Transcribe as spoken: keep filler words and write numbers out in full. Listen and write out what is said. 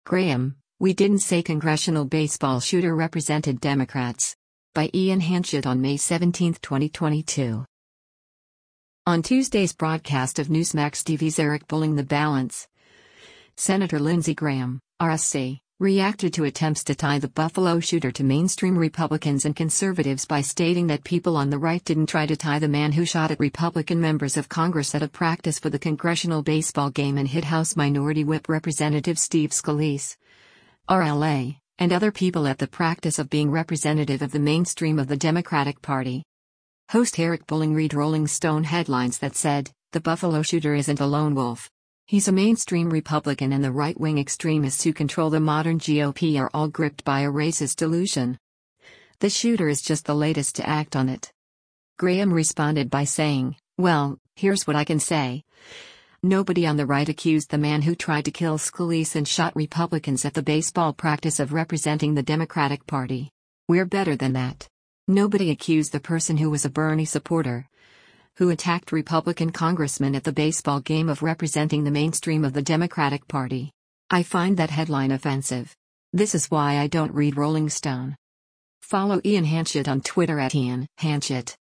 Graham, we didn't say congressional baseball shooter represented Democrats. By Ian Hanchett on May seventeenth, twenty twenty-two. On Tuesday's broadcast of Newsmax T V's Eric Pulling the Balance, Senator Lindsey Graham, R S C, reacted to attempts to tie the Buffalo shooter to mainstream Republicans and conservatives by stating that people on the right didn't try to tie the man who shot at Republican members of Congress at a practice for the congressional baseball game and hit House Minority Whip Representative Steve Scalise, R L A, and other people at the practice of being representative of the mainstream of the Democratic Party. Host Eric Pulling read Rolling Stone headlines that said, "The Buffalo shooter isn't a lone wolf. He's a mainstream Republican, and the right-wing extremists who control the modern G O P are all gripped by a racist delusion. The shooter is just the latest to act on it." Graham responded by saying, "Well, here's what I can say. Nobody on the right accused the man who tried to kill Scalise and shot Republicans at the baseball practice of representing the Democratic Party. We're better than that. Nobody accused the person who was a Bernie supporter, who attacked Republican congressmen at the baseball game, of representing the mainstream of the Democratic Party. I find that headline offensive. This is why I don't read Rolling Stone." Follow Ian Hanchett on Twitter at Ian Hanchett.